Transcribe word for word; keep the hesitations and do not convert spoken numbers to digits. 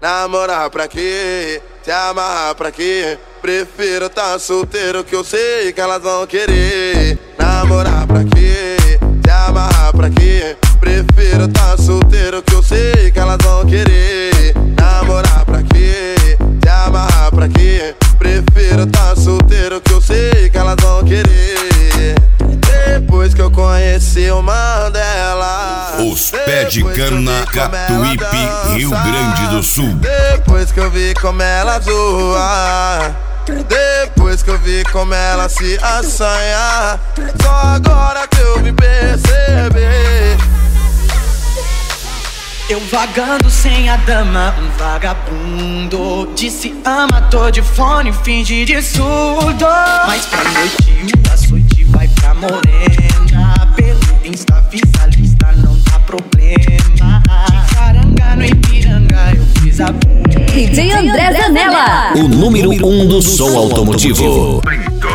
namorar pra quê? Se amarrar pra quê? Prefiro tá solteiro que eu sei que elas vão querer. Namorar pra quê? Se amarrar pra quê? Prefiro tá solteiro que eu sei que elas vão querer. Namorar pra quê? Se amarrar pra quê? Prefiro tá solteiro que eu sei que elas vão querer. Depois que eu conheci o Mandela, Os Pé de Cana, Catuípe, Rio Grande do Sul. Depois que eu vi como ela zoa, depois que eu vi como ela se assanha, só agora que eu me percebi. Eu vagando sem a dama, um vagabundo. Disse ama, tô de fone, finge de surdo. Mas pra noite, o açoite vai pra morena. Pelo Insta, fiz a lista, não dá problema. De Caranga no Ipiranga, eu fiz a D J André Zanella, o número um do som automotivo.